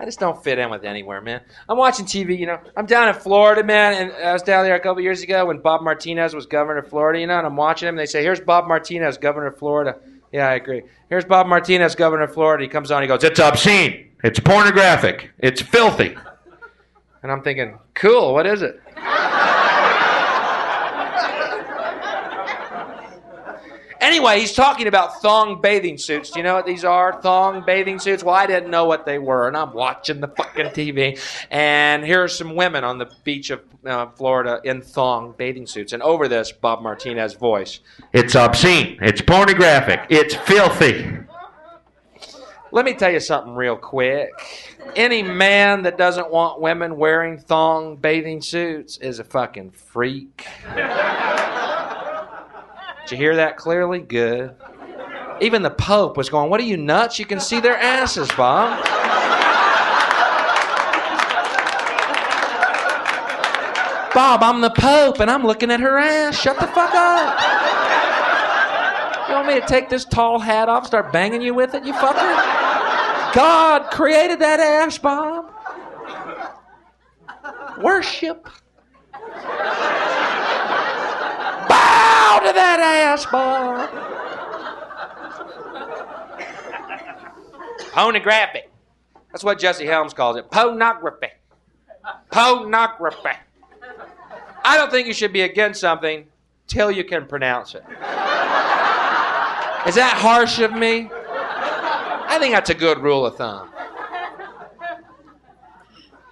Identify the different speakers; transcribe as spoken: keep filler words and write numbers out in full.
Speaker 1: I just don't fit in with anywhere, man. I'm watching T V, you know. I'm down in Florida, man, and I was down there a couple years ago when Bob Martinez was governor of Florida, you know, and I'm watching him, and they say, here's Bob Martinez, governor of Florida. Yeah, I agree. Here's Bob Martinez, governor of Florida. He comes on, he goes, it's obscene. It's pornographic. It's filthy. And I'm thinking, cool, what is it? Anyway, he's talking about thong bathing suits. Do you know what these are? Thong bathing suits? Well, I didn't know what they were, and I'm watching the fucking T V. And here are some women on the beach of uh, Florida in thong bathing suits. And over this, Bob Martinez's voice. It's obscene. It's pornographic. It's filthy. Let me tell you something real quick. Any man that doesn't want women wearing thong bathing suits is a fucking freak. Did you hear that clearly? Good. Even the Pope was going, what are you, nuts? You can see their asses, Bob. Bob, I'm the Pope, and I'm looking at her ass. Shut the fuck up. You want me to take this tall hat off and start banging you with it, you fucker? God created that ass, Bob. Worship. Bow to that ass, Bob. Pornographic. That's what Jesse Helms calls it. Pornography. Pornography. I don't think you should be against something till you can pronounce it. Is that harsh of me? I think that's a good rule of thumb.